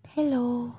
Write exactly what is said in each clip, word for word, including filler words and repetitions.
Hello,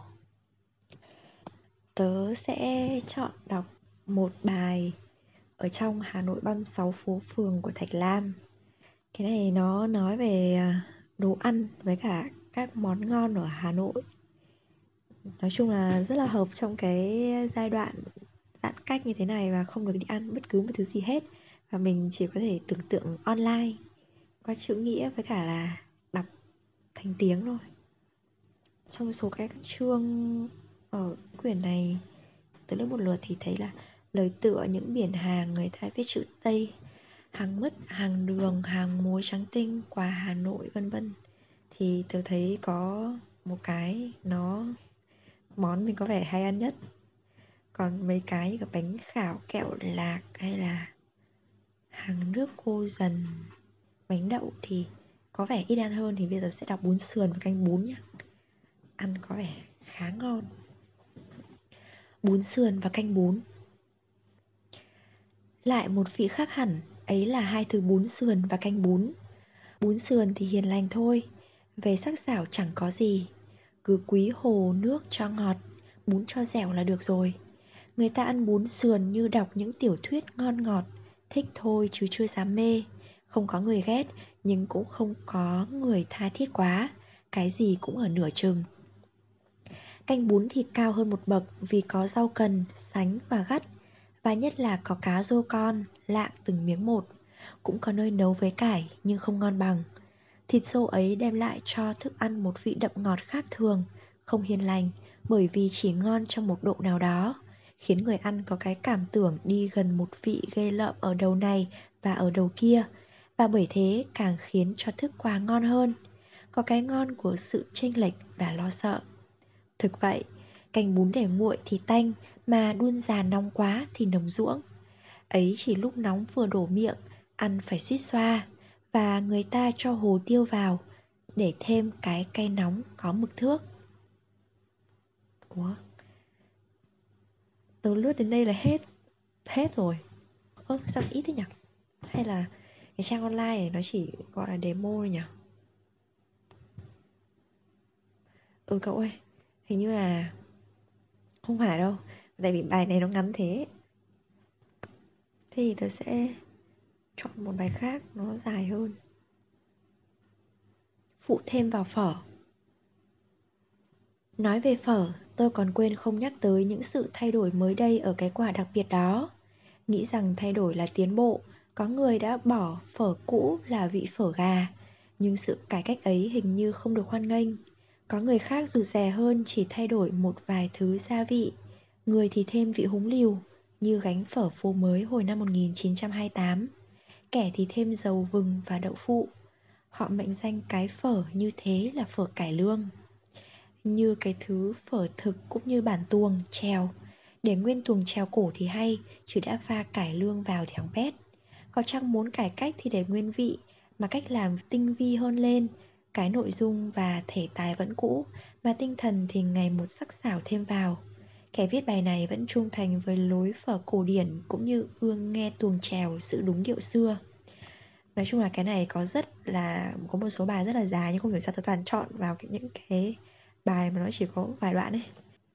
tớ sẽ chọn đọc một bài ở trong Hà Nội ba mươi sáu phố phường của Thạch Lam. Cái này nó nói về à, đồ ăn với cả các món ngon ở Hà Nội. Nói chung là rất là hợp trong cái giai đoạn giãn cách như thế này và không được đi ăn bất cứ một thứ gì hết. Và mình chỉ có thể tưởng tượng online qua chữ nghĩa với cả là đọc thành tiếng thôi. Trong số các chương ở quyển này, từ lớp một lượt thì thấy là lời tựa những biển hàng người ta viết chữ Tây, hàng mứt, hàng đường, hàng muối trắng tinh, quà Hà Nội vân vân. Thì tôi thấy có một cái nó món mình có vẻ hay ăn nhất. Còn mấy cái như cả bánh khảo, kẹo lạc hay là hàng nước cô dần, bánh đậu thì có vẻ ít ăn hơn. Thì bây giờ sẽ đọc bún sườn và canh bún nhé. Ăn có vẻ khá ngon. Bún sườn và canh bún. Lại một vị khác hẳn, ấy là hai thứ bún sườn và canh bún. Bún sườn thì hiền lành thôi, về sắc sảo chẳng có gì. Cứ quý hồ nước cho ngọt, bún cho dẻo là được rồi. Người ta ăn bún sườn như đọc những tiểu thuyết ngon ngọt, thích thôi chứ chưa dám mê. Không có người ghét, nhưng cũng không có người tha thiết quá, cái gì cũng ở nửa chừng. Canh bún thì cao hơn một bậc vì có rau cần, sánh và gắt. Và nhất là có cá rô con, lạng từng miếng một. Cũng có nơi nấu với cải nhưng không ngon bằng. Thịt rô ấy đem lại cho thức ăn một vị đậm ngọt khác thường, không hiền lành, bởi vì chỉ ngon trong một độ nào đó, khiến người ăn có cái cảm tưởng đi gần một vị ghê lợm ở đầu này và ở đầu kia. Và bởi thế càng khiến cho thức quà ngon hơn. Có cái ngon của sự chênh lệch và lo sợ. Thực vậy, canh bún để nguội thì tanh, mà đun già nóng quá thì nồng ruỗng. Ấy chỉ lúc nóng vừa đổ miệng, ăn phải suýt xoa. Và người ta cho hồ tiêu vào, để thêm cái cay nóng có mực thước. Ủa? Tớ lướt đến đây là hết Hết rồi. Ơ sao ít thế nhỉ? Hay là cái trang online này nó chỉ gọi là demo thôi nhỉ? Ừ cậu ơi, hình như là không phải đâu. Tại vì bài này nó ngắn thế. Thế thì tớ sẽ chọn một bài khác nó dài hơn. Phụ thêm vào phở. Nói về phở, tôi còn quên không nhắc tới những sự thay đổi mới đây ở cái quả đặc biệt đó. Nghĩ rằng thay đổi là tiến bộ, có người đã bỏ phở cũ là vị phở gà, nhưng sự cải cách ấy hình như không được hoan nghênh. Có người khác rụt rè hơn chỉ thay đổi một vài thứ gia vị, người thì thêm vị húng liều, như gánh phở phố mới hồi năm một nghìn chín trăm hai mươi tám. Kẻ thì thêm dầu vừng và đậu phụ. Họ mệnh danh cái phở như thế là phở cải lương. Như cái thứ phở thực cũng như bản tuồng, chèo. Để nguyên tuồng chèo cổ thì hay, chứ đã pha cải lương vào thì hỏng bét. Có chăng muốn cải cách thì để nguyên vị, mà cách làm tinh vi hơn lên. Cái nội dung và thể tài vẫn cũ, mà tinh thần thì ngày một sắc sảo thêm vào. Kẻ viết bài này vẫn trung thành với lối phở cổ điển, cũng như ương nghe tuồng chèo giữ đúng điệu xưa. Nói chung là cái này có rất là có một số bài rất là dài, nhưng không hiểu sao tôi toàn chọn vào cái, những cái bài mà nó chỉ có vài đoạn ấy.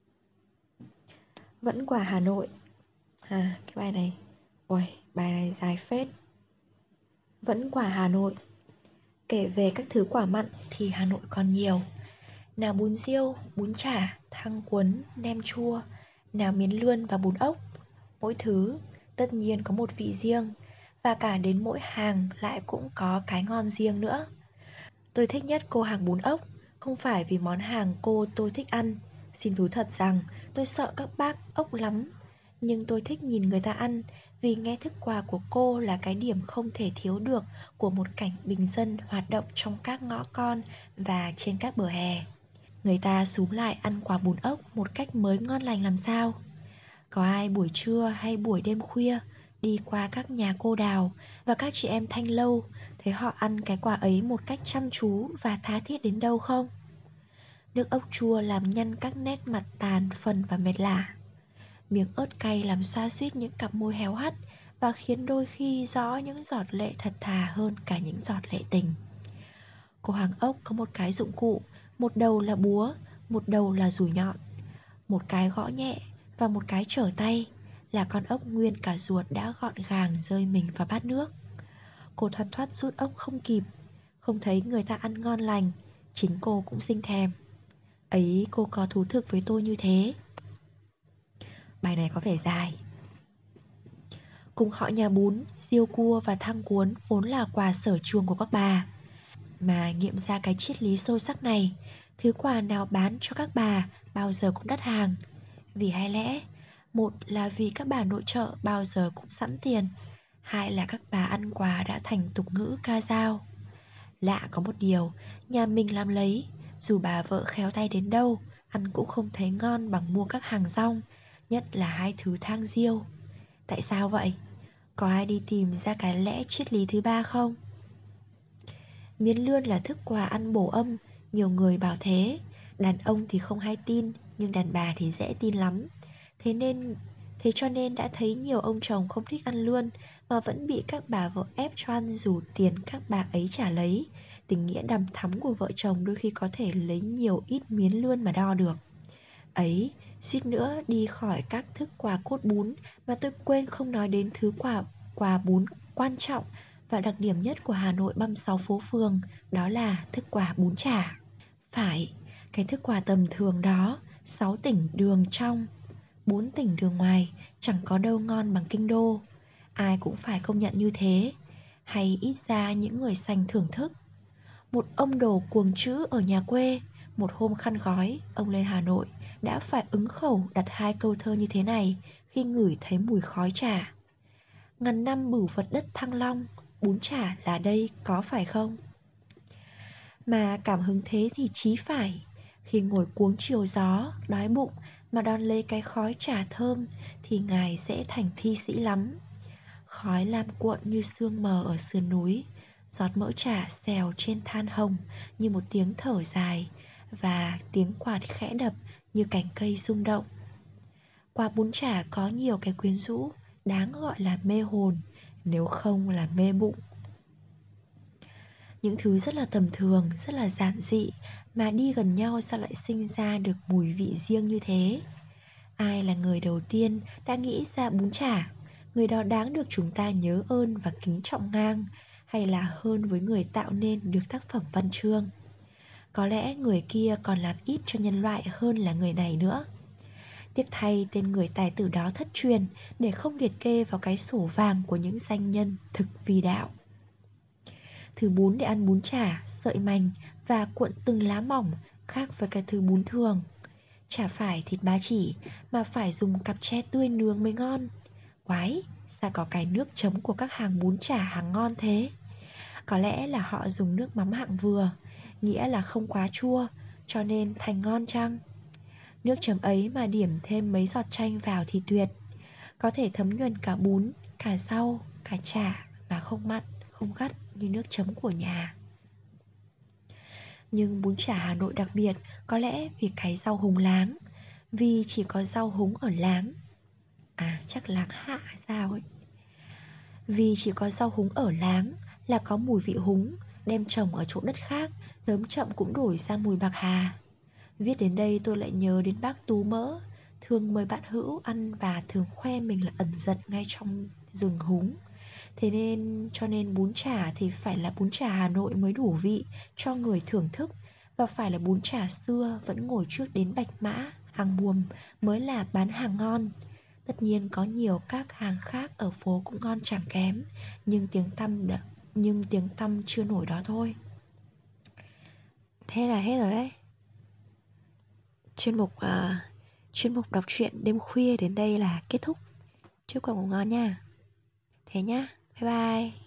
Vẫn quả Hà Nội. À cái bài này, ôi bài này dài phết. Vẫn quả Hà Nội. Kể về các thứ quả mặn thì Hà Nội còn nhiều. Nào bún riêu, bún chả, thăng cuốn, nem chua, nào miến lươn và bún ốc. Mỗi thứ tất nhiên có một vị riêng, và cả đến mỗi hàng lại cũng có cái ngon riêng nữa. Tôi thích nhất cô hàng bún ốc, không phải vì món hàng cô tôi thích ăn. Xin thú thật rằng tôi sợ các bác ốc lắm. Nhưng tôi thích nhìn người ta ăn, vì nghe thức quà của cô là cái điểm không thể thiếu được của một cảnh bình dân hoạt động trong các ngõ con và trên các bờ hè. Người ta xúm lại ăn quả bún ốc một cách mới ngon lành làm sao. Có ai buổi trưa hay buổi đêm khuya đi qua các nhà cô Đào và các chị em Thanh Lâu, thấy họ ăn cái quả ấy một cách chăm chú và tha thiết đến đâu không? Nước ốc chua làm nhăn các nét mặt tàn phần và mệt lả. Miếng ớt cay làm xoa xuýt những cặp môi héo hắt, và khiến đôi khi rõ những giọt lệ thật thà hơn cả những giọt lệ tình. Cô hàng ốc có một cái dụng cụ, một đầu là búa, Một đầu là dùi nhọn, một cái gõ nhẹ và một cái trở tay, là con ốc nguyên cả ruột đã gọn gàng rơi mình vào bát nước. Cô thoăn thoắt rút ốc không kịp, không thấy người ta ăn ngon lành, chính cô cũng sinh thèm. Ấy cô có thú thực với tôi như thế. Bài này có vẻ dài. Cùng họ nhà bún, riêu cua và thang cuốn vốn là quà sở trường của các bà. Mà nghiệm ra cái triết lý sâu sắc này, thứ quà nào bán cho các bà bao giờ cũng đắt hàng. Vì hai lẽ, một là vì các bà nội trợ bao giờ cũng sẵn tiền, hai là các bà ăn quà đã thành tục ngữ ca dao. Lạ có một điều, nhà mình làm lấy, dù bà vợ khéo tay đến đâu, ăn cũng không thấy ngon bằng mua các hàng rong, nhất là hai thứ thang riêu. Tại sao vậy? Có ai đi tìm ra cái lẽ triết lý thứ ba không? Miến lươn là thức quà ăn bổ âm, nhiều người bảo thế. Đàn ông thì không hay tin, nhưng đàn bà thì dễ tin lắm. Thế nên Thế cho nên đã thấy nhiều ông chồng không thích ăn lươn, mà vẫn bị các bà vợ ép cho ăn dù tiền các bà ấy trả lấy. Tình nghĩa đằm thắm của vợ chồng đôi khi có thể lấy nhiều ít miến lươn mà đo được. Ấy, suýt nữa đi khỏi các thức quà cốt bún mà tôi quên không nói đến thứ quà quà bún quan trọng và đặc điểm nhất của Hà Nội băm sáu phố phường, đó là thức quà bún chả. Phải, cái thức quà tầm thường đó, sáu tỉnh đường trong, bốn tỉnh đường ngoài, chẳng có đâu ngon bằng kinh đô. Ai cũng phải công nhận như thế, hay ít ra những người sành thưởng thức. Một ông đồ cuồng chữ ở nhà quê, một hôm khăn gói, ông lên Hà Nội đã phải ứng khẩu đặt hai câu thơ như thế này khi ngửi thấy mùi khói chả. Ngàn năm bửu vật đất Thăng Long, bún chả là đây có phải không? Mà cảm hứng thế thì chí phải. Khi ngồi cuống chiều gió, đói bụng mà đón lấy cái khói chả thơm thì ngài sẽ thành thi sĩ lắm. Khói lam cuộn như sương mờ ở sườn núi, giọt mỡ chả xèo trên than hồng như một tiếng thở dài, và tiếng quạt khẽ đập như cành cây rung động. Quả bún chả có nhiều cái quyến rũ, đáng gọi là mê hồn, nếu không là mê bụng. Những thứ rất là tầm thường, rất là giản dị, mà đi gần nhau sao lại sinh ra được mùi vị riêng như thế? Ai là người đầu tiên đã nghĩ ra bún chả? Người đó đáng được chúng ta nhớ ơn và kính trọng ngang, hay là hơn với người tạo nên được tác phẩm văn chương? Có lẽ người kia còn làm ít cho nhân loại hơn là người này nữa. Tiếc thay tên người tài tử đó thất truyền để không liệt kê vào cái sổ vàng của những danh nhân thực vi đạo. Thứ bún để ăn bún chả, sợi mành và cuộn từng lá mỏng, khác với cái thứ bún thường. Chả phải thịt ba chỉ, mà phải dùng cặp tre tươi nướng mới ngon. Quái, sao có cái nước chấm của các hàng bún chả hàng ngon thế? Có lẽ là họ dùng nước mắm hạng vừa, nghĩa là không quá chua, cho nên thành ngon chăng? Nước chấm ấy mà điểm thêm mấy giọt chanh vào thì tuyệt. Có thể thấm nhuần cả bún, cả rau, cả chả mà không mặn, không gắt như nước chấm của nhà. Nhưng bún chả Hà Nội đặc biệt có lẽ vì cái rau húng láng. Vì chỉ có rau húng ở Láng. À chắc Láng Hạ hay sao ấy. Vì chỉ có rau húng ở Láng là có mùi vị húng, đem trồng ở chỗ đất khác sớm chậm cũng đổi sang mùi bạc hà. Viết đến đây tôi lại nhớ đến bác Tú Mỡ, thường mời bạn hữu ăn và thường khoe mình là ẩn giật ngay trong rừng húng. Thế nên cho nên bún chả thì phải là bún chả Hà Nội mới đủ vị cho người thưởng thức, và phải là bún chả xưa vẫn ngồi trước đến Bạch Mã, hàng Buồm mới là bán hàng ngon. Tất nhiên có nhiều các hàng khác ở phố cũng ngon chẳng kém, nhưng tiếng tăm đ... nhưng tiếng tăm chưa nổi đó thôi. Thế là hết rồi đấy. Chuyên mục uh, chuyên mục đọc truyện đêm khuya đến đây là kết thúc. Chúc cậu ngủ ngon nha. Thế nhá. Bye bye.